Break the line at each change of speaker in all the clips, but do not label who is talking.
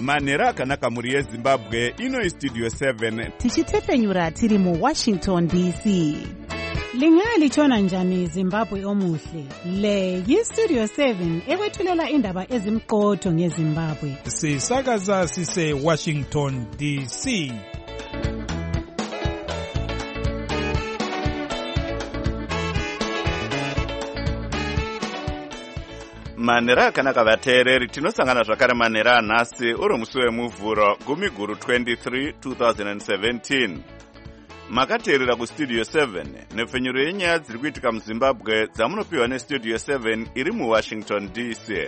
manhero akanaka mhuri yezimbabwe. Ino Studio 7
tichitefenyura tiri muWashington DC.
Lingalitshona njani Zimbabwe omuhle? Le yiStudio 7 ekwethulela indaba ezimqotho ngeZimbabwe.
Sisakaza sise Washington DC.
manhero akanaka vateereri, tinosangana zvakare manhero anhasi uri musi wemuvhuro 10/23 2017. Makateerera kuStudio 7 nepfenyuro yenyaya dziri kuitika muZimbabwe dzamunopiwa neStudio 7 iri muWashington DC.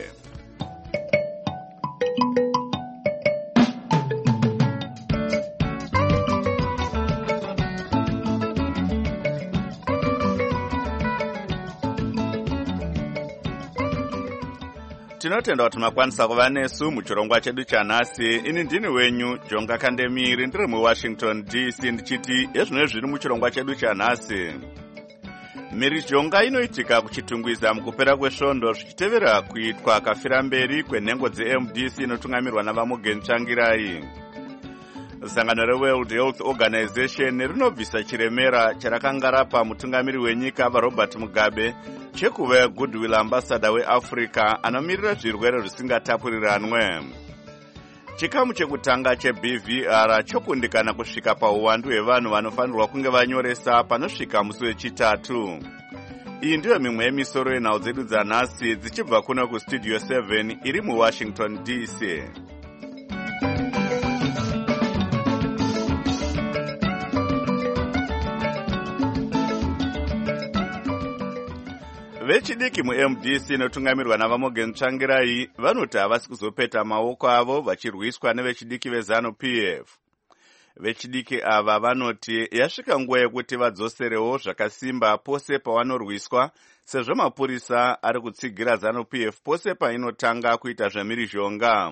Tinotenda kuti makwanisa kuva nesu muchirongwa chedu chanhasi. Ini ndini wenyu Jonga Kandemiri, ndiri muWashington DC, ndichiti ezvino zviri muchirongwa chedu chanhasi. Mhirizhonga inoitika kuchitungwiza mukupera kwesvondo zvichitevera kuitwa kafira mberi kwenhengo dzeMDC inotungamirwa navaMorgan Tsvangirai. Sangano reWorld Health Organization rinobvisa chiremera charakanga rapa mutungamiri wenyika vaRobert Mugabe chekuva Goodwill Ambassador weAfrica anomirira zvirwere zvisingatapuriranwe. Chikamu chekutanga cheBVR chokundikana kusvika pauwandu hwevanhu vanofanirwa kunge vanyoresa panosvika musi wechitatu. Iyi ndiyo mimwe yemisoro yenhau dzedu dzanhasi dzichibva kuno kuStudio 7 iri muWashington DC. Vechidiki muMDC inotungamirwa navaMorgan Tsvangirai vanoti havasi kuzopeta maoko avo vachirwiswa nevechidiki veZANU-PF. Vechidiki ava vanoti yasvika nguva yekuti vadzoserewo zvakasimba pose pavanorwiswa, sezvo mapurisa ari kutsigira ZANU-PF pose painotanga kuita zvemhirizhonga.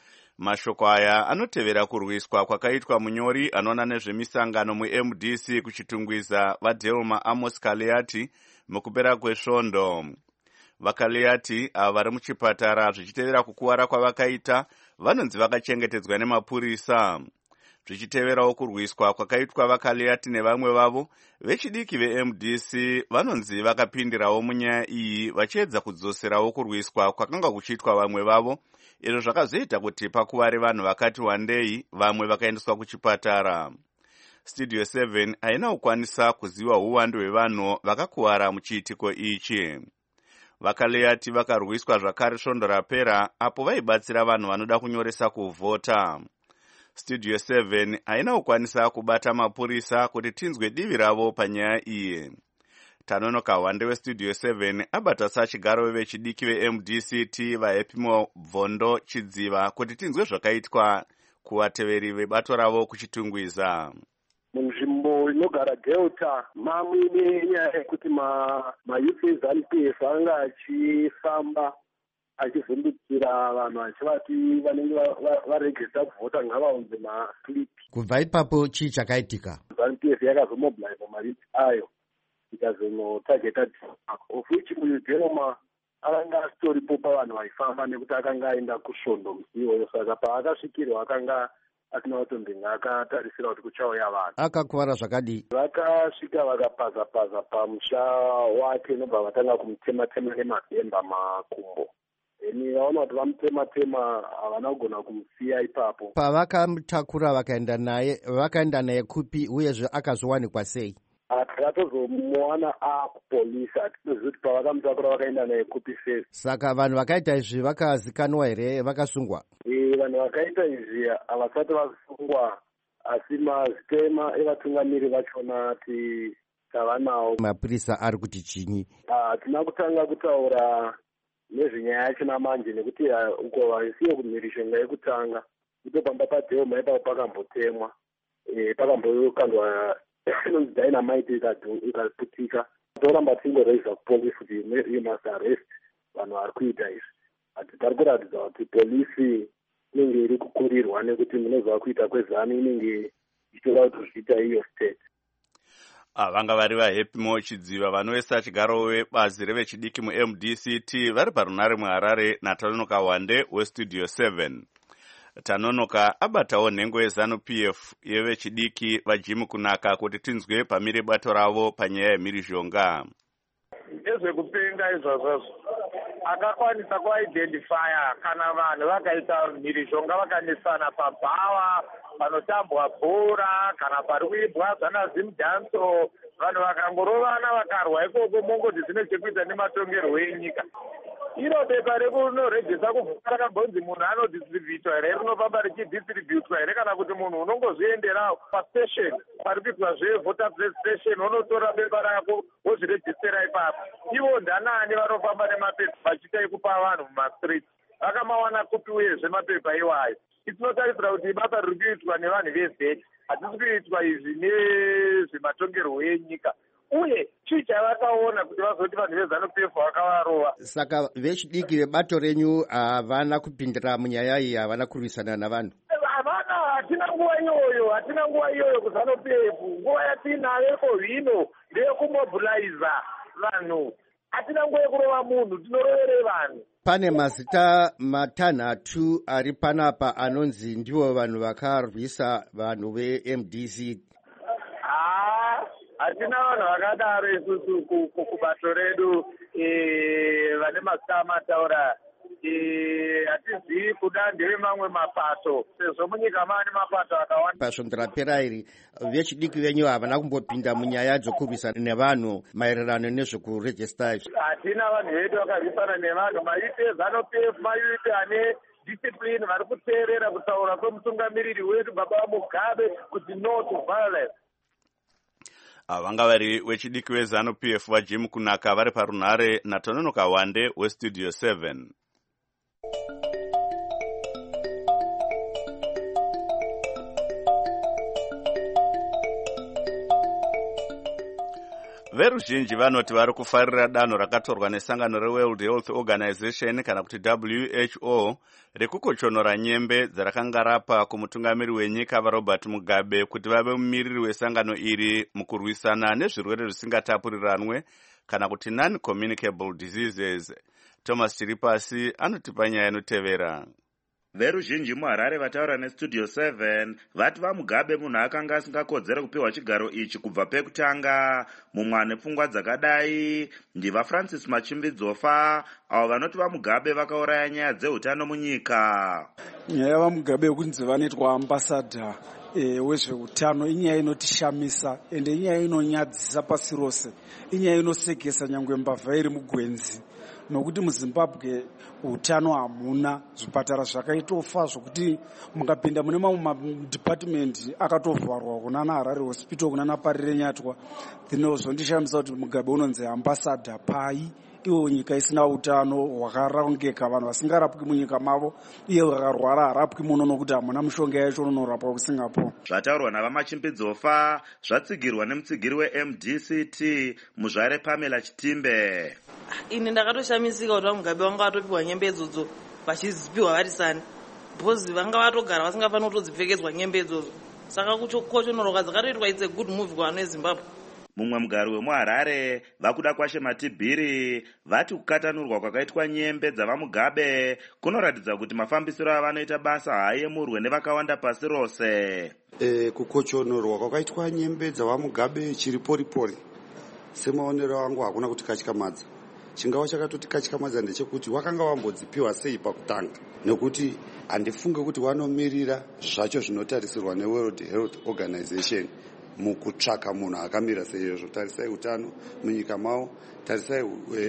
Mashoko aya anotevera kurwiswa kwakaitwa munyori anoona nezvemisangano muMDC kuchitungwiza vaDelma Amos Kaleati mukupera kwesvondo. VaKaleati ava vari muchipatara zvichitevera kukuwara kwavakaita vanonzi vakachengetedzwa nemapurisa. Zvichiteverawo kurwiswa kwakaitwa vaKaleati nevamwe vavo, vechidiki veMDC vanonzi vakapindirawo munyaya iyi vachiedza kudzoserawo kurwiswa kwakanga kuchiitwa vamwe vavo, izvo zvakazoita kuti pakuware vanhu vakati wandei, vamwe vakaendeswa kuchipatara. Studio 7 haina kukwanisa kuziva uwandu hwevanhu vakakuwara muchiitiko ichi. VaKaleati vakarwiswa zvakare svondo rapera apo vaibatsira vanhu vanoda kunyoresa kuvhota. Studio 7 haina kukwanisa kubata mapurisa kuti tinzwe divi ravo panyaya iyi. Tanonoka Wande weStudio 7 abata sachigaro vevechidiki veMDCT vaHepimo Bvondo Chidziva kuti tinzwe zvakaitwa kuvateveri vebato ravo kuchitungwiza.
Munzvimbo inogara Delta mamwe nenyaya yekuti mayuth eZANU-PF anga achifamba achivhundukira vanhu achivati vanenge varegista kuvhota ngavaunze maslipi.
Kubva ipapo chii chakaitika?
ZANU-PF yakazomobilize mayuth ayo ikazonotageta of which Delma akanga asitoripo pavanhu vaifamba nekuti akanga aenda kusvondo musi iwoyo, saka paakasvikirwa akanga asina kutombinga akatarisira kuti kuchauya vanhu.
Akakuwara zvakadii?
Vakasvika vakapaza pamusha wake nobva vatanga kumutema-tema nemabhemba makumbo. Vaona kuti vamutema-tema havana kugona kumusiya ipapo.
Pavakamutakura vakaenda naye kupi uyezve akazowanikwa sei?
Takatozomuwana akupolisi, hatitozivi kuti pavakamutakura vakaenda naye kupi sei.
Saka vanhu vakaita izvi vakazikanwa here, vakasungwa?
Vanhu vakaita izvi havasati vasungwa, asi mazitema evatungamiri vachona tavanawo.
Mapurisa ari kuti chinyi?
Hatina kutanga kutaura nezvenyaya yacho namanje nekuti uko vaisiyo kumhirizhonga yekutanga kutopamba paDelma ipapo pakambotemwa, pakambokandwa dynamite ikaputika. Toramba tingoraiza kupolisi kuti you must arrest vanhu vari kuita izvi. Pari kuratidza kuti polisi inenge iri kukurirwa nekuti munozva kuita kweZANU inenge ichitoda kuti zviita iyo state.
Vanga vari vaHepimo Chidziva vanovesa chigaro webazi revechidiki muMDCT vari parunare muHarare naTanonoka Wande weStudio 7. Tanonoka abatawo nhengo yeZANU-PF yevechidiki vaJim Kunaka kuti tinzwe pamire bato ravo panyaya yemhirizhonga.
Nezvekupenga izvozvo akakwanisa kuidentifya kana vanhu vakaita mhirizhonga vakanesana pabhawa, panotambwa bhora kana pari kuibwa zvanazimudhanso, vanhu vakangorovana vakarwa ikoko mongoti zvine chekuita nematongerwo enyika. Iro bepa rekunorejesa kuvhura rakambonzi munhu anodistributwa here, rinofamba richidistributwa here, kana kuti munhu unongozvienderawo pastation pari kuitwa zvevoters registration unotora bepa rako wozvirejistera ipapo. Ivo ndanani vanofamba nemapepa vachiita ekupa vanhu mumastreet, vakamawana kupi uyezve mapepa iwayo. Tinotarisira kuti basa riri kuitwa nevanhu vezeti, hatisi kuitwa izvi nezvematongerwo enyika. Uye chii chavakaona kuti vazoti vanhu veZANU-PF vakavarova.
Saka vechidiki vebato renyu havana kupindira munyaya iyi, havana kurwisana navanhu?
Havana, hatina nguva iyoyo kuZANU-PF. Nguva yatinayo zvino ndeyekumobiliza vanhu. Hatina nguva yekurova munhu, tinorovere vanhu.
Pane mazita matanhatu ari panapa anonzi ndivo vanhu vakarwisa vanhu veMDC.
Hatina vanhu vakadaro isusu kubato redu, vane mazita amataura. Hatizivi kuda ndevemamwe mapato, sezvo munyika maane mapato akawanda.
Pasvondo rapera iri vechidiki venyu havana kumbopinda munyaya dzokurwisana nevanhu maererano nezvekurejesta izvi?
Hatina vanhu vedu vakarwisana nevanhu. Maite eZANU-PF maite ane discipline vari kuteerera kutaura kwemutungamiriri wedu baba Mugabe kuti no to violence.
Vanga vari wechidiki weZANU-PF vaJim Kunaka vari parunhare naTononoka Wande weStudio 7. Veruzhinji vanoti vari kufarira danho rakatorwa nesangano reWorld Health Organization kana kuti WHO rekukochonora nyembe dzarakanga rapa kumutungamiri wenyika vaRobert Mugabe kuti vave mumiriri wesangano iri mukurwisana nezvirwere zvisingatapuriranwe kana kuti non-communicable diseases. Thomas Chiripasi anotipa nyaya inotevera.
Veruzhinji muHarare vataura neStudio 7 vati vaMugabe munhu akanga asingakodzere kupiwa chigaro ichi kubva pekutanga. Mumwe ane pfungwa dzakadai ndiva Francis Machimbidzofa, avo vanoti vaMugabe vakauraya nyaya dzeutano munyika.
Nyaya yavaMugabe yokunzi vanoitwa ambasadha wezveutano inyaya inotishamisa ende inyaya inonyadzisa pasi rose, inyaya inosekesa nyangwe mbavha iri mugwenzi. Nokuti muZimbabwe utano hamuna, zvipatara zvakaitofa zvokuti mukapinda mune mamwe madepartment akatovharwa kunana Harare Hospital kunana Parire Nyatwa. Zvinozondishamisa kuti Mugabe unonzi ambassador pai, iwo nyika isina utano hwakarongeka, vanhu vasingarapwi munyika mavo, iye vakarwara harapwi muno nokuti hamuna mishonga yacho unorapwa kuSingapore.
Zvataurwa navaMachimbidzofa zvatsigirwa nemutsigiri weMDCT muzvare Pamela Chitimbe.
Ini ndakatoshamisika kuti vaMugabe vanga vatopiwa nyembe idzodzo vachizipiwa vari sani, bhozi vanga vatogara vasingafanira kutodzipfekedzwa nyembe idzodzo. Saka kukochonoroka dzakatoitwa it's a good move kuvanhu veZimbabwe.
Mumwe mugari wemuHarare vakuda kwashe Matibhiri vati kukatanurwa kwakaitwa nyembe dzavaMugabe kunoratidza kuti mafambisiro avanoita basa haayemurwe nevakawanda pasi rose.
Kukochonorwa kwakaitwa nyembe dzavaMugabe chiri poripori, semaonero angu hakuna kutikatyamadza. Chingava chakatotikatyamadza ndechekuti wakanga wambodzipiwa sei pakutanga, nekuti handifunge kuti wanomirira zvacho zvinotarisirwa neWorld Health Organization mukutsvaka munhu akamira seizvozvo. Tarisai utano munyika mavo, tarisai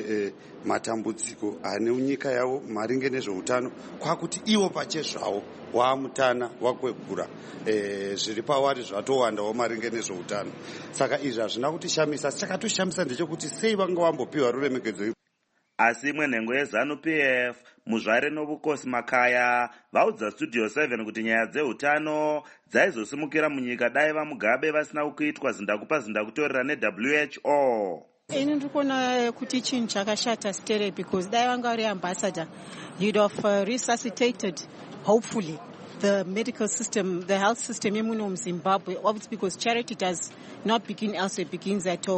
matambudziko ane nyika yavo maringe nezveutano, kwakuti ivo pachezvavo waamutana wakwegura zviri pavari zvatowandawo maringe nezveutano. Saka izvi hazvina kutishamisa, asi chakatoshamisa ndechekuti sei vanga vambopiwa ruremekedzo.
Asi imwe nhengo yeZANU-PF muzvare Novukosi Makaya vaudza Studio 7 kuti nyaya dzeutano dzaizosimukira munyika dai vaMugabe vasina kuitwa zindakupa zindakutorera neWHO.
Ini ndikuona kuti chinhu chakashata stere, because dai vanga vari ambassador you'd have resuscitated hopefully the medical system, the health system yemuno muZimbabwe, obviously because charity does not begin elsewhere, it begins at home.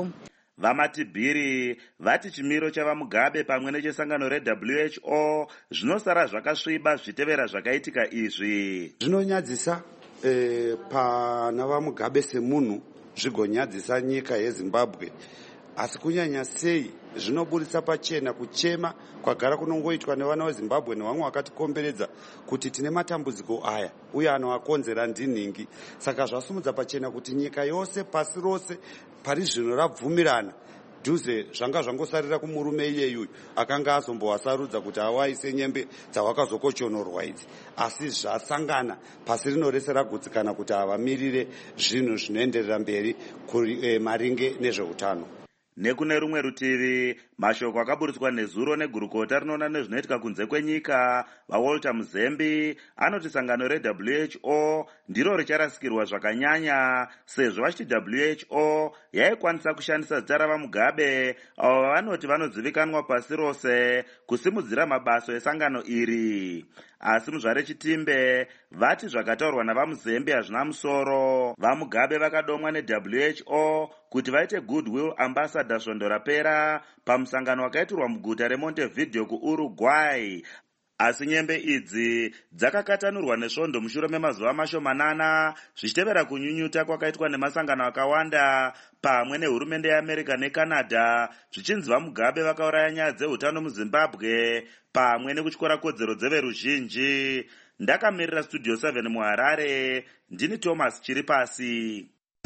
vamatibhiri vati chimiro chavamugabe pamwe nechesangano reWHO zvinosara zvakasviba zvitevera zvakaitika izvi.
Zvinonyadzisa pana vamugabe semunhu, zvigonyadzisa nyika yeZimbabwe, asi kunyanya sei zvinoburitsa pachena kuchema kwagara kunongoitwa nevana veZimbabwe nevamwe vakatikomberedza kuti tine matambudziko aya uye anoakonzera ndinhingi. Saka zvasumudza pachena kuti nyika yose pasi rose pari zvino rabvumirana dhuze zvanga zvangosarira kumurume iyeyu akanga azombowasarudza kuti awaise nyembe dzawakazokochonorwa idzi, asi zvasangana pasi rino rese ragutsikana kuti avamirire zvinhu zvinoenderera mberi maringe nezveutano.
Nekune rumwe rutivi, mashoko akaburitswa nezuro negurukota rinoona nezvinoitika kunze kwenyika vaWalter Muzembi anoti sangano reWHO ndiro richarasikirwa zvakanyanya sezvo vachiti WHO yaikwanisa kushandisa zita ravamugabe avo vanoti vanozivikanwa pasi rose kusimudzira mabasa esangano iri. Asi muzvare Chitimbe vati zvakataurwa navaMuzembe hazvina musoro. Vamugabe vakadomwa neWHO kuti vaite goodwill ambassador svondo rapera pamusangano wakaitirwa muguta reMontevideo kuUruguay. Asi nyembe idzi dzakakatanurwa nesvondo mushure memazuva mashomanana zvichitevera kunyunyuta kwakaitwa nemasangano akawanda pamwe nehurumende yeAmerica neCanada zvichinzi vamugabe vakauraya nyaya dzeutano muZimbabwe pamwe nekutyora kodzero dzeveruzhinji. Ndakamirira Studio 7 muHarare, ndini Thomas Chiripasi.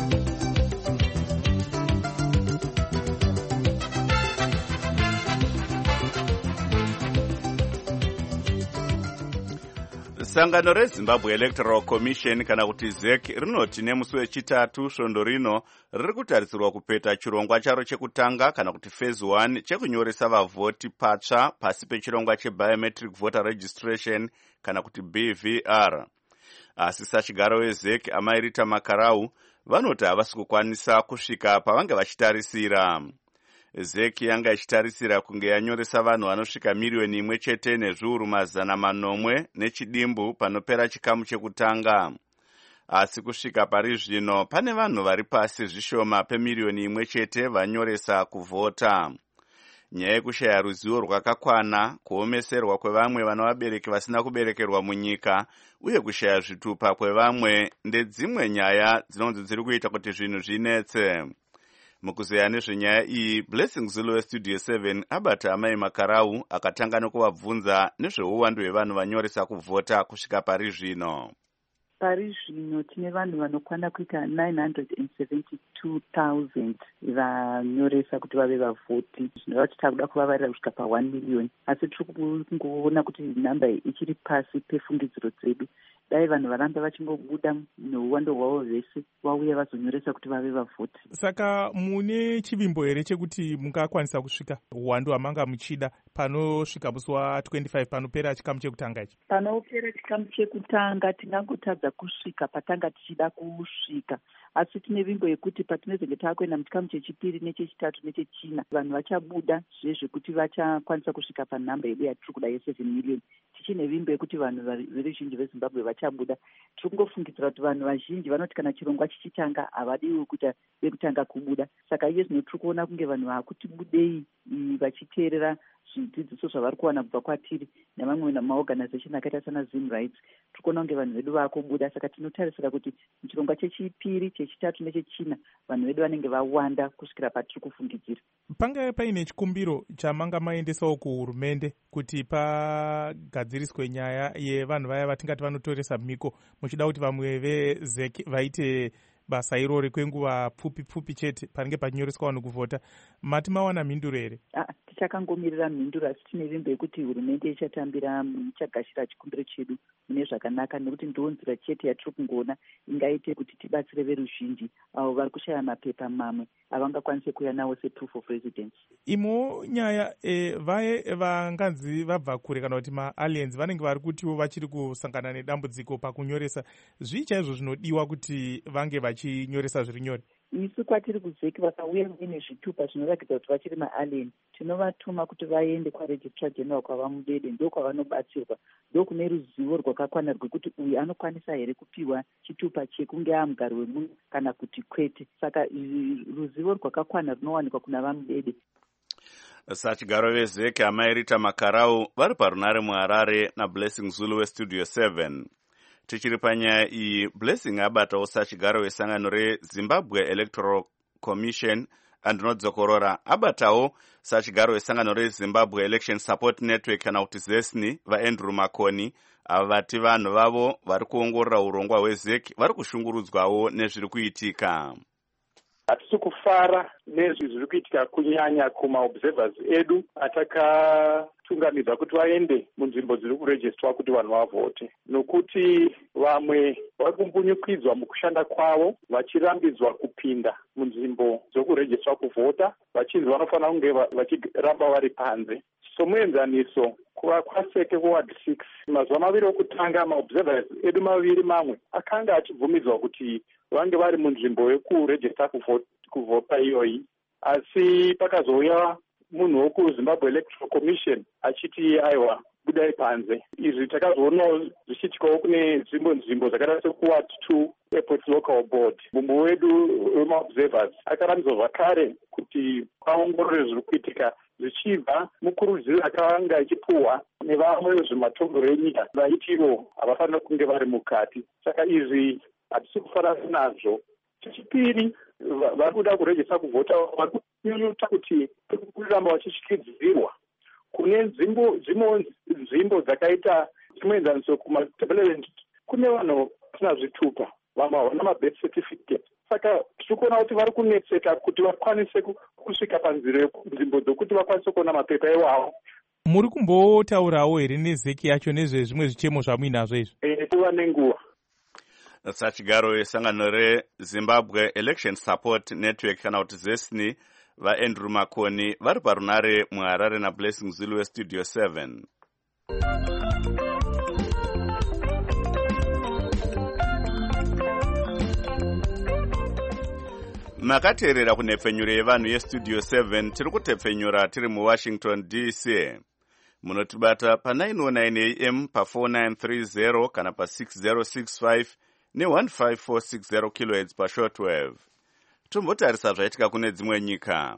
Sangano reZimbabwe Electoral Commission kana kuti ZEC rinoti nemusi wechitatu svondo rino riri kutarisirwa kupeta chirongwa charo chekutanga kana kuti phase 1 chekunyoresa vavhoti patsva pasi pechirongwa chebiometric voter registration kana kuti BVR. Asi sachigaro weZEC Amairita Makarau vanoti havasi kukwanisa kusvika pavange vachitarisira. ZEC yanga ichitarisira kunge yanyoresa vanhu vanosvika miriyoni 1 nezviuru 900 nechidimbu panopera chikamu chekutanga. Asi kusvika pari zvino pane vanhu vari pasi zvishoma pemiriyoni 1 vanyoresa kuvhota. Nyaya yekushaya ruzivo rwakakwana, kuomeserwa kwevamwe vana vabereki vasina kuberekerwa munyika uye kushaya zvitupa kwevamwe ndedzimwe nyaya dzinonzi dziri kuita kuti zvinhu zvinetse. Mukuzeya nezvenyaya iyi, Blessing Zulu weStudio 7 abata Amai Makarau akatanga nekuvabvunza nezveuwandu hwevanhu vanyoresa kuvhota kusvika pari zvino.
Pari zvino tine vanhu vanokwana kuita 972,000 vanyoresa kuti vave vavhoti. Zvinova kuti takuda kuvavarira kusvika pa1 million. Asi tiri kungoona kuti namba ichiri pasi pefungidziro dzedu. Dai vanhu varamba vachingobuda neuwando hwavo vese vauya vazonyoresa kuti vave vavhoti.
Saka mune chivimbo here chekuti mungakwanisa kusvika uwandu hwamanga muchida panosvika musi wa25 panopera chikamu chekutanga ichi?
Panopera chikamu chekutanga tingangotadza kusvika patanga tichida kusvika. Asi tine vimbo yekuti patinezenge taakuenda muchikamu chechipiri nechechitatu nechechina vanhu vachabuda zvezvekuti vachakwanisa kusvika panhamba yedu yatiri kuda ye7 million. Tichine vimbo yekuti vanhu veruzhinji veZimbabwe vachabuda. Tiri kungofungidzira kuti vanhu vazhinji vanoti kana chirongwa chichitanga havadiwi kuita vekutanga kubuda. Saka iye zvino tiri kuona kunge vanhu vakuti budei vachiteerera zvidzidziso zvavari kuwana kubva kwatiri nevamwe maorganization akaita sana Zim Rights. Tiri kuona kunge vanhu vedu vakubuda. Saka tinotarisira kuti muchirongwa chechipiri, chechitatu nechechina vanhu vedu vanenge vawanda kusvikira patiri kufungidzira.
Panga paine chikumbiro chamanga maendesawo kuhurumende kuti pagadziriswe nyaya yevanhu vaya vatingati vanotoresa mhiko muchida kuti vamwe veZEC vaite basa irori kwenguva pfupi chete panenge pachinyoreswa vanhu kuvhota. Mati mawana mhinduro here?
Tichakangomirira mhinduro, asi tine vimbo yekuti hurumende ichagashira chikumbiro chedu mune zvakanaka, nekuti ndiyo nzira chete yatiri kungoona ingaite kuti tibatsire veruzhinji avo vari kushaya mapepa mamwe avangakwanise kuuya nawo seproof of residence.
Imo nyaya vaye vanganzi vabva kure kana kuti maaliens vanenge vari kutiwo vachiri kusangana nedambudziko pakunyoresa. Zvii chaizvo zvinodiwa kuti vange vachinyoresa zviri nyore?
isu kwatiri kuzeki vakauya ine zvitupa zvinoratidza kuti vachiri maalien, tinovatuma kuti vaende kwaregistrar general kwavamudede, ndo kwavanobatsirwa, ndo kune ruzivo rwakakwana rwekuti uyu anokwanisa here kupiwa chitupa chekunge amugari wemunhu kana kuti kwete. Saka ruzivo rwakakwana runowanikwa kuna vamudede.
Sachigaro vezeki amairita makarau vari parunare muHarare naBlessing Zulu weStudio 7. Tichiri panyaya iyi, Blessing abatawo sachigaro wesangano reZimbabwe Electoral Commission andinodzokorora, abatawo sachigaro wesangano reZimbabwe Election Support Network kana kuti ZESNI vaAndrew Makoni, ava vati vanhu vavo vari kuongorora urongwa hwezeki vari kushungurudzwawo nezviri kuitika.
Hatisi kufara nezvi zviri kuitika kunyanya kumaobservers edu atakatungamidza kuti vaende munzvimbo dziri kurejistwa kuti vanhu vavhote, nokuti vamwe vari kumbunyukidzwa mukushanda kwavo vachirambidzwa kupinda munzvimbo dzokurejistwa kuvhota vachinzi vanofanira kunge vachiramba vari panze. Somuenzaniso, kuva kwaseke kuward 6 mazuva maviri okutanga maobservers edu maviri mamwe akanga achibvumidzwa kuti vange vari munzvimbo yekurejista kuvhota iyoyi, asi pakazouya munhu wekuZimbabwe Electoral Commission achiti aiwa budai panze. Izvi takazoonawo zvichiitikawo kune nzvimbo dzakaita sekuward 2 Airport Local Board. Mumwe wedu wemaobservers akarambidzwa zvakare kuti vaongorore zviri kuitika zvichibva mukurudziro yakanga ichipuhwa nevamwe vezvematongero enyika vaitivo havafanira kunge vari mukati. Saka izvi hatisi kufanana nazvo. Chechipiri, vari kuda kurejista kuvhota vari kunyunyuta kuti kuramba vachishikidzirwa kune nzvimbo dzakaita chimuenzaniso kumadevelopment kune vanhu vasina zvitupa, vamwe havana mabirth certificate. Saka tiri kuona kuti vari kunetseka kuti vakwanise kusvika panzvimbo dzokuti vakwanise kuona mapepa iwawo.
Muri kumbotaurawo here nezeki yacho nezvezvimwe zvichemo zvamuinazvo izvi?
Tova nenguva.
Sachigaro wesangano reZimbabwe Election Support Network kana kuti ZESNI vaAndrew Makoni vari parunare muHarare naBlessing Zulu weStudio 7. Makateerera kunhepfenyuro yevanhu yeStudio 7, tiri kutepfenyura tiri muWashington DC. Munotibata pa909 AM pa4930 kana pa6065 ne15460 kHz pashortwave. Tombotarisa zvaitika kune dzimwe nyika.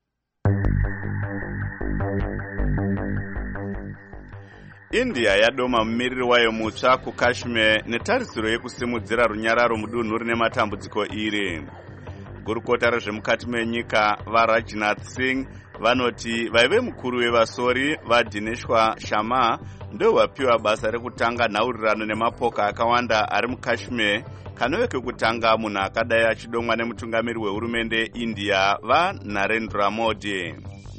India yadoma mumiriri wayo mutsva kuKashmir netarisiro yekusimudzira runyararo mudunhu rine matambudziko iri. Gurukota rezvemukati menyika vaRajnath Singh vanoti vaive mukuru wevasori vaDineshwa Sharma ndo vapiwa basa rekutanga nhaurirano nemapoka akawanda ari muKashmir kanove kekutanga munhu akadai achidomwa nemutungamiri wehurumende India vaNarendra Modi.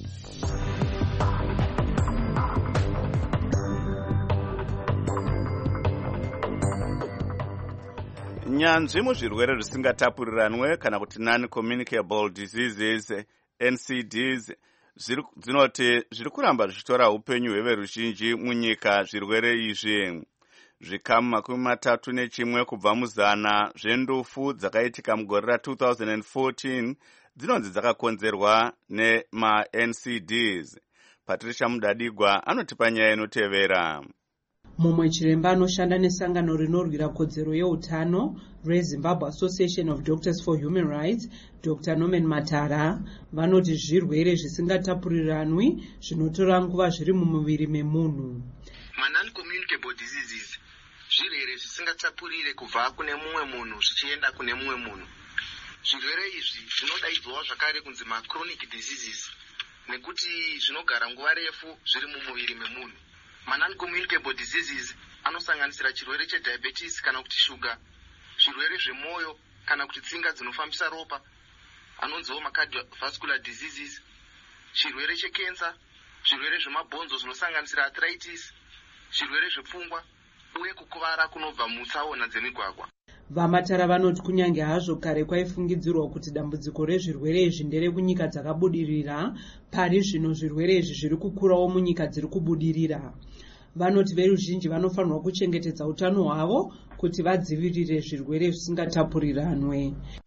Nyanzvi muzvirwere zvisingatapuriranwe kana kuti non-communicable diseases NCDs dzinoti zviri kuramba zvichitora upenyu hweveruzhinji munyika. Zvirwere izvi zvikamu 31 kubva muzana zvendufu dzakaitika mugore ra2014 dzinonzi dzakakonzerwa nema-NCDs. Patricia Mudadigwa anotipa nyaya inotevera.
Mumwe chiremba anoshanda nesangano rinorwira kodzero yeutano reZimbabwe Association of Doctors for Human Rights, Dr. Norman Matara, vanoti zvirwere zvisingatapuriranwi zvinotora nguva zviri mumuviri memunhu.
Non-communicable diseases zvirwere zvisingatapurire kubva kune mumwe munhu zvichienda kune mumwe munhu. Zvirwere izvi zvinodaidzwawo zvakare kunzi chronic diseases nekuti zvinogara nguva refu zviri mumuviri memunhu. Non-communicable diseases anosanganisira chirwere chediabetes kana kuti shuga, zvirwere zvemwoyo kana kuti tsinga dzinofambisa ropa anonziwo cardiovascular diseases, chirwere chekensa, zvirwere zvemabhonzo zvinosanganisira arthritis, zvirwere zvepfungwa uye kukuvara kunobva mutsaona dzemigwagwa.
Vamatara vanoti kunyange hazvo kare kwaifungidzirwa kuti dambudziko rezvirwere izvi ndere kunyika dzakabudirira, pari zvino zvirwere izvi zviri kukurawo munyika dziri kubudirira. Vanoti veruzhinji vanofanirwa kuchengetedza utano hwavo kuti vadzivirire zvirwere zvisingatapuriranwe.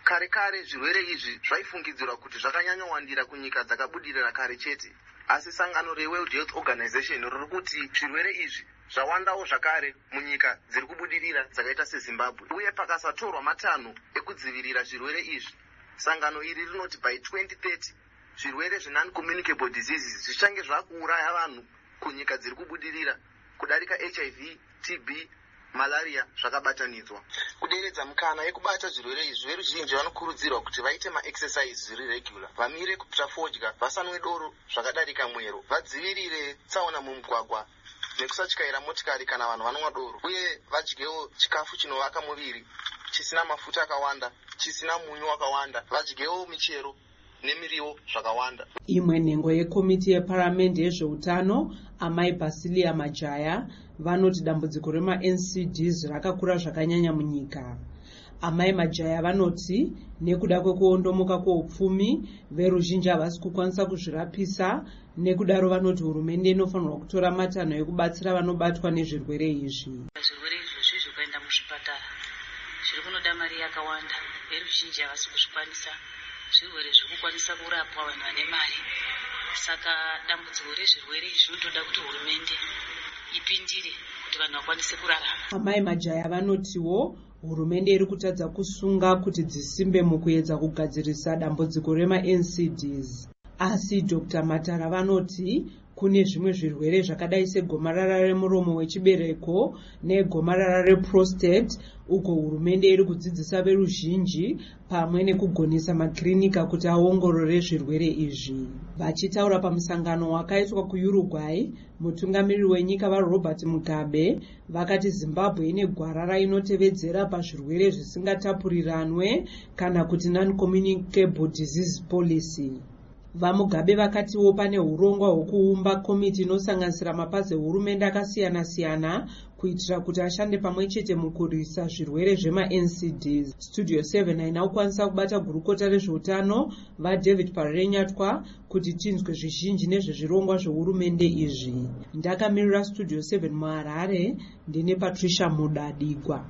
kare kare zvirwere izvi zvaifungidzirwa kuti zvakanyanyowandira kunyika dzakabudirira kare chete, asi sangano reWorld Health Organization riri kuti zvirwere izvi zvawandawo zvakare munyika dziri kubudirira dzakaita seZimbabwe, uye pakasatorwa matanho ekudzivirira zvirwere izvi, sangano iri rinoti by 2030 zvirwere zvenon-communicable diseases zvichange zvakuuraya vanhu kunyika dziri kubudirira kudarika HIV, TB, malaria zvakabatanidzwa. Kuderedza mukana yekubata zvirwere izvi, veruzhinji vanokurudzirwa kuti vaite ma-exercise zviri regular, vamire kupfuta fodya, vasanwe doro zvakadarika mwero, vadzivirire tsaona mumugwagwa nekusatyaira motikari kana vanhu vanonwa doro, uye vadyewo chikafu chinovaka muviri chisina mafuta akawanda, chisina munyu wakawanda, vadyewo michero nemiriwo zvakawanda.
Imwe nhengo yekomiti yeparamende yezveutano, amai Basilia Majaya, vanoti dambudziko rema-NCDs rakakura zvakanyanya munyika. Amai Majaya vanoti nekuda kwekuondomoka kweupfumi, veruzhinji havasi kukwanisa kuzvirapisa. Nekudaro vanoti hurumende inofanirwa kutora matanho ekubatsira vanobatwa nezvirwere izvi.
Zvirwere izvi zvikuenda muzvipatara zviri kunoda mari yakawanda, veruzhinji havasi kuzvikwanisa. Zvirwere zvirikukwanisa kurapwa vanhu vane mari, saka dambudziko rezvirwere izvi zvinotoda kuti hurumende ipindire kuti vanhu vakwanise kurarama.
Amai Majaya vanotiwo hurumende iri kutadza kusunga kuti dzisimbe mukuedza kugadzirisa dambudziko rema-NCDs. Asi Dr. Matara vanoti kune zvimwe zvirwere zvakadai segomarara remuromo wechibereko negomarara reprostate, uko hurumende iri kudzidzisa veruzhinji pamwe nekugonesa makirinika kuti aongorore zvirwere izvi. Vachitaura pamusangano wakaitwa kuUruguay, mutungamiriri wenyika vaRobert Mugabe vakati Zimbabwe ine gwara inotevedzera pazvirwere zvisingatapuriranwe kana kuti non-communicable disease policy. VaMugabe vakatiwo pane urongwa hwekuumba komiti inosanganisira mapazi ehurumende akasiyana-siyana kuitira kuti ashande pamwe chete mukurwisa zvirwere zvema-NCDs. Studio 7 haina kukwanisa kubata gurukota rezveutano vaDavid Parenyatwa kuti tinzwe zvizhinji nezvezvirongwa zvehurumende izvi. Ndakamirira Studio 7 muHarare, ndine Patricia Mudadigwa.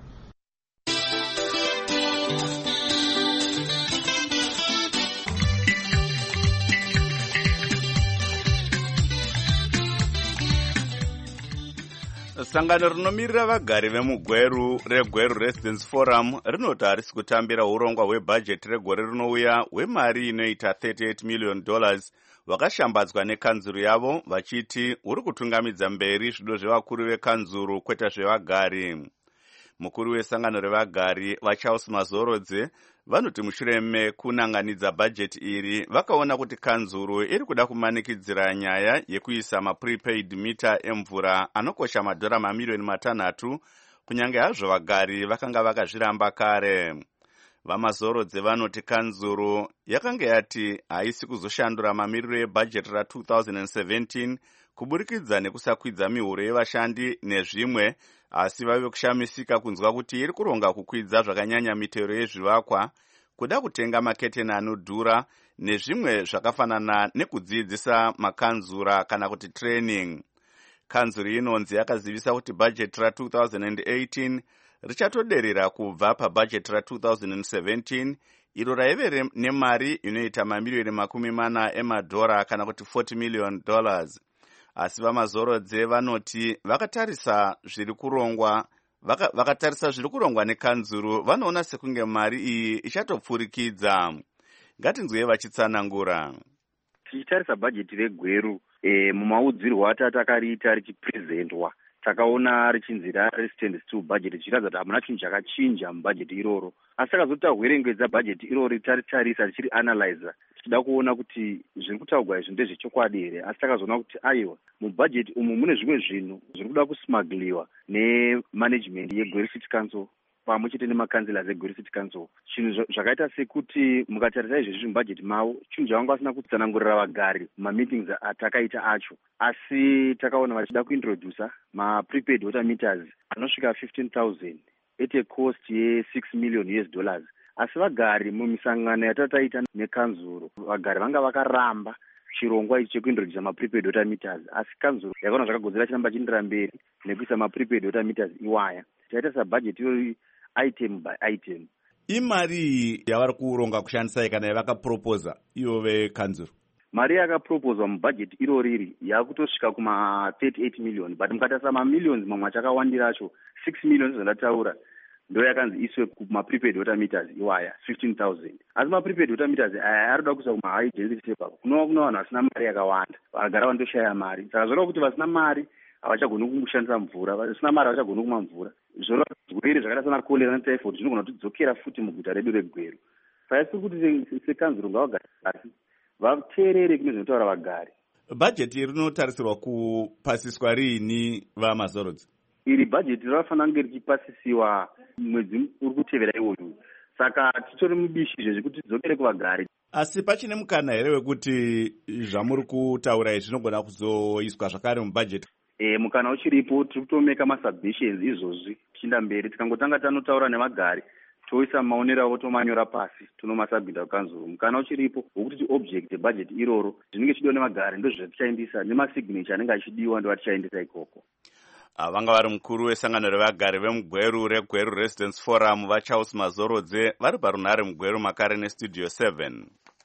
Sangano rinomirira vagari vemugweru reGweru Residence Forum rinoti harisi kutambira urongwa hwebhajeti regore rinouya hwemari inoita $38 million hwakashambadzwa nekanzuru yavo, vachiti uri kutungamidza mberi zvido zvevakuru vekanzuru kwete zvevagari. Mukuru wesangano revagari vaCharles Mazorodze vanoti mushure mekunanganidza bhajeti iri vakaona kuti kanzuru iri kuda kumanikidzira nyaya yekuisa maprepaid mita emvura anokosha madhora mamiliyoni 6 kunyange hazvo vagari vakanga vakazviramba kare. VaMazorodze vanoti kanzuru yakanga yati haisi kuzoshandura mamiriro ebhajeti ra2017 kuburikidza nekusakwidza mihuro yevashandi nezvimwe, asi vave kushamisika kunzwa kuti iri kuronga kukwidza zvakanyanya mitero yezvivakwa, kuda kutenga maketeni anodhura nezvimwe zvakafanana nekudzidzisa makanzura kana kuti training. Kanzuru inonzi yakazivisa kuti bhajeti ra2018 richatoderera kubva pabhajeti ra2017 iro raive nemari inoita mamiliyoni 40 emadhora kana kuti $40 million. Asi VaMazorodze vanoti vakatarisa zviri kurongwa nekanzuru vanoona sekunge mari iyi ichatopfurikidza. Ngatinzwei vachitsanangura.
Tichitarisa bhajeti reGweru mumaudzirwo atatakariita richiprezentwa, takaona richinzi resistance to budget, zvichiratidza kuti hamuna chinhu chakachinja mubhajeti iroro. Asi takazoti tahwerengedza bhajeti iroro taritarisa tichiri analyzer, tichida kuona kuti zviri kutaurwa izvi ndezvechokwadi here. Asi takazoona kuti aiwa, mubhajeti umu mune zvimwe zvinhu zviri kuda kusmagliwa nemanagement yeGweru City Council pamwe chete nemakanzilers eGweru City Council. Chinhu zvakaita sekuti mukatarisa izvezvi mubhajeti mavo, chinhu chavanga vasina kutsanangurira vagari mumameetings atakaita acho, asi takaona vachida kuintrodusa maprepaid water meters anosvika 15,000 at a cost ye$6 million. Asi vagari mumisangano yatataita nekanzuro, vagari vanga vakaramba chirongwa ichi chekuintrodusa maprepaid water meters, asi kanzuro yakaona zvakagodzera chiramba chiendera mberi nekuisa maprepaid water meters iwaya. Taita sabhajeti item by item.
imari yavari kuronga kushandisa kana yavakaproposa ivo vekanzuro?
Mari yakapropozwa mubhajeti iro riri yakutosvika kuma 38 million, but mukatarisa mamillions mamwe achakawandira acho 6 million zvandataura ndo yakanzi iswe kuma-prepaid water meters iwaya 15,000. Asi ma-prepaid water meters aya arikuda kuisa kuma-high density ipapo kunova kuna vanhu vasina mari yakawanda, vagara vandoshaya mari. Saka zvoreva kuti vasina mari havachagoni kushandisa mvura, vasina mari havachagoni kumwa mvura. Zvoreva zvirwere zvakaita sana cholera netyphoid zvinogona kutidzokera futi muguta redu reGweru. Saka isi kuti sekanzuro ngavagare pasi vateerere kune zvinotaura vagari.
Bhajeti rinotarisirwa kupasiswa riini vamazorodzi?
Iri bhajeti rinofanira kunge richipasisiwa mwedzi uri kutevera iwoyu. Saka titori mubishi zvezvikuti tidzokere kuvagari.
Asi pachine mukana here wekuti zvamuri kutaura izvi zvinogona kuzoiswa zvakare mubhajeti?
Mukana uchiripo, tiri kutomeka masubmissions izvozvi tichienda mberi. Tikangotanga tanotaura nevagari toisa maonero avo tomanyora pasi tonomasabhita kukanzuro. Mukana uchiripo wokuti object yebhajeti iroro zvinenge chidiwa nevagari ndo zvatichaendesa, nemasignature anenge achidiwa ndo atichaendesa ikoko.
Vanga vari mukuru wesangano revagari vemugweru reGweru Residence Forum vaCharles Mazorodze vari parunhare mugweru makare nestudio 7.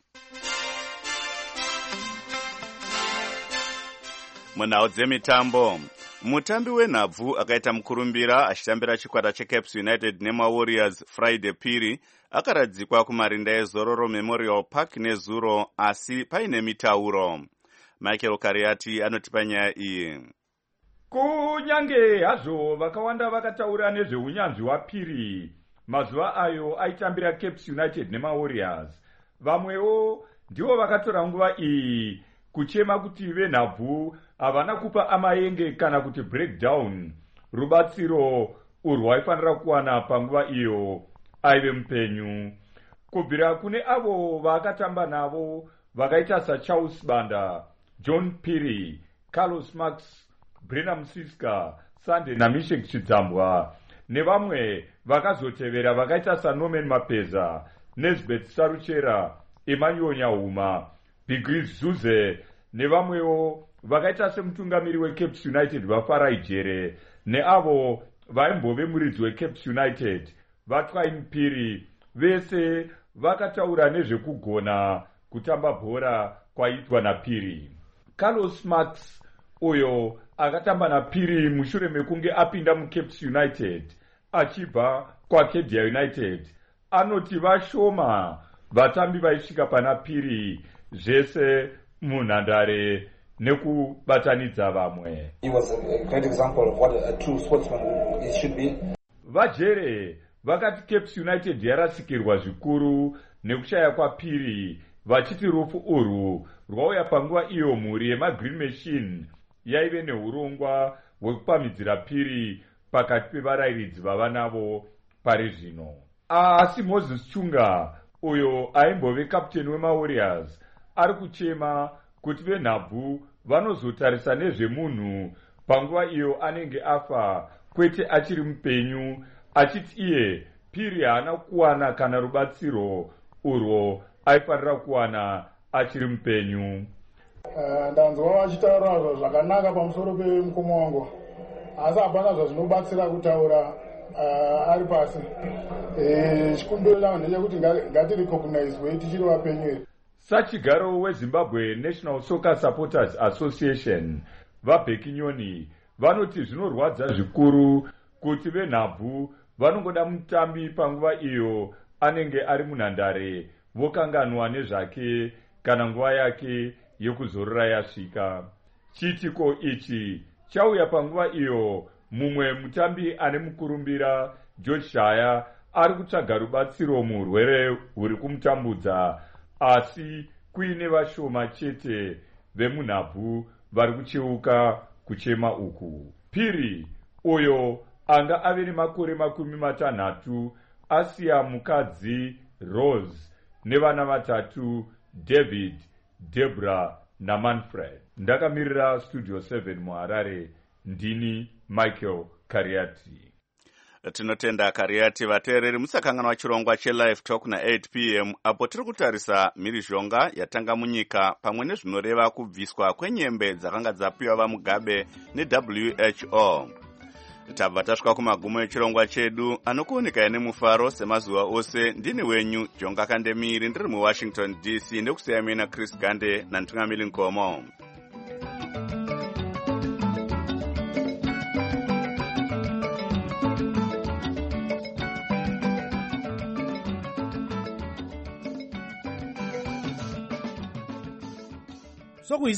Munhau dzemitambo, mutambi wenhabvu akaita mukurumbira achitambira chikwata cheCaps United nemaWarriors Friday Piri akaradzikwa kumarinda eZororo Memorial Park nezuro, asi paine mitauro. Michael Kariati anotipa nyaya iyi.
Kunyange hazvo vakawanda vakataura nezveunyanzvi hwaPiri mazuva ayo aitambira Caps United nemaWarriors, vamwewo ndivo vakatora nguva iyi kuchema kuti venhabvu havana kupa amayenge kana kuti breakdown rubatsiro urwaifanira kuwana panguva iyo aive mupenyu. Kubvira kune avo vakatamba navo vakaita saCharles Banda, John Piri, Carlos Max, Brena Musiska, Sunday naMishek Chidzambwa nevamwe vakazotevera vakaita saNorman Mapeza, Nesbeth Saruchera, Emmanuel Nyahuma, Bigris Zuze nevamwewo vakaita semutungamiri weCaps United vaFarai Jere neavo vaimbove muridzi weCaps United vaTwain Piri, vese vakataura nezvekugona kutamba bhora kwaitwa naPiri. Carlos Max uyo akatamba naPiri mushure mekunge apinda muCaps United achibva kwaKedia United anoti vashoma vatambi vaisvika pana Piri zvese munhandare nekubatanidza vamwe.
He was a great example of what a true sportsman should be.
Vajere vakati Caps United yarasikirwa zvikuru nekushaya kwaPiri, vachiti rufu urwu rwauya panguva iyo mhuri yemaGreen Machine yaive neurongwa hwekupamhidzira Piri pakati pevarayiridzi vava navo pari zvino. Asi Moses Chunga uyo aimbove kapteni wemaWarriors ari kuchema kuti venhabvu vanozotarisa nezvemunhu panguva iyo anenge afa kwete achiri mupenyu, achiti iye Piri haana kuwana kana rubatsiro urwo aifanira kuwana achiri mupenyu.
Ndanzwa vachitaura zvakanaka pamusoro pemukoma wangu, asi hapana zvazvinobatsira kutaura ari pasi. Chikumbiro changu ndechekuti ngatirecognizwe tichiri vapenyu.
Sachigaro weZimbabwe National Soccer Supporters Association vaBheki Nyoni vanoti zvinorwadza zvikuru kuti venhabvu vanongoda mutambi panguva iyo anenge ari munhandare vokanganwa nezvake kana nguva yake yekuzorora yasvika. Chiitiko ichi chauya panguva iyo mumwe mutambi ane mukurumbira George Shaya ari kutsvaga rubatsiro muurwere huri kumutambudza, asi kuine vashoma chete vemunhabvu vari kucheuka kuchema uku. Piri uyo anga ave nemakore 60 asiya mukadzi Rose nevana vatatu David, Debra naManfred. Ndakamirira Studio 7 muHarare, ndini Michael Kariati.
Tinotenda Kariati. Vateereri musakanganwa chirongwa cheLive Talk na8 p.m. apo tiri kutarisa mhirizhonga yatanga munyika pamwe nezvinoreva kubviswa kwenyembe dzakanga dzapiwa vaMugabe neWHO. tabva tasvika kumagumo echirongwa chedu anokuoneka nemufaro semazuva ose. Ndini wenyu Jonga Kandemiri ndiri muWashington DC nekusiyamina Chris Gande nantungamiri Nkomo.